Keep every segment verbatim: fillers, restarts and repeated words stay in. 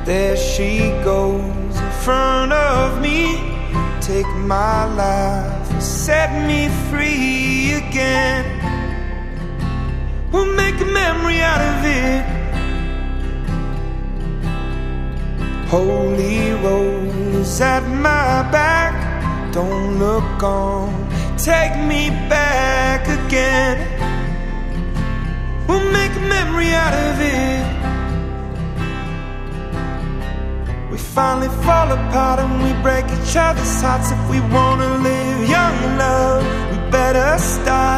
There she goes in front of me. Take my life and set me free again. We'll make a memory out of it. Holy rollers at my back. Don't look on, take me back again. We'll make a memory out of it. We finally fall apart and we break each other's hearts. If we wanna live young, love, we better start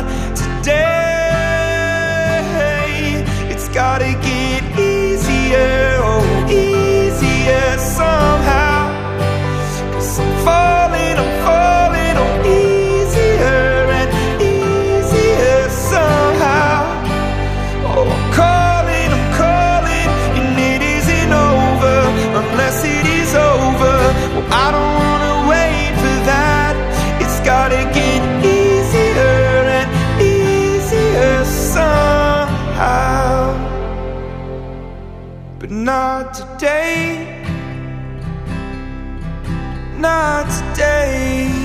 today. It's gotta get easier, oh, easier somehow. 'Cause I'm falling, I'm falling, oh, easier and easier somehow. Oh, I'm calling, I'm calling, and it isn't over unless it is over. Well, I don't wanna wait for that. It's gotta get easier and easier somehow. But not today, not today.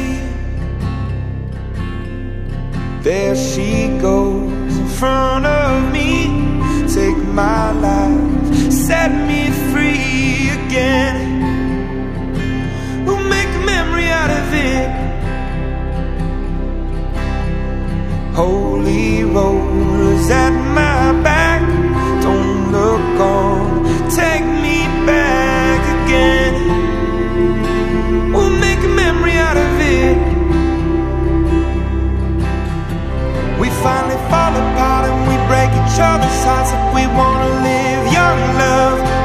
There she goes in front of me. Take my life, set me free again. We'll make a memory out of it. Holy rollers at my back. Don't look on, take me back again. We'll make a memory out of it. We finally fall apart and we break each other's hearts. If we wanna live young, love,